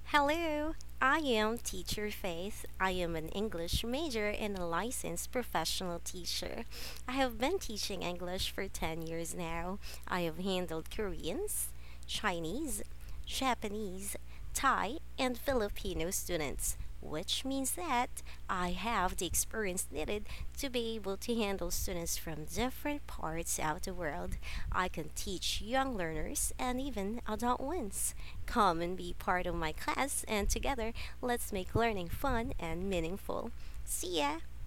Hello, I am Teacher Faith. I am an English major and a licensed professional teacher. I have been teaching English for 10 years now. I have handled Koreans, Chinese, Japanese, Thai, and Filipino students, which means that I have the experience needed to be able to handle students from different parts of the world. I can teach young learners and even adult ones. Come and be part of my class, and together, let's make learning fun and meaningful. See ya!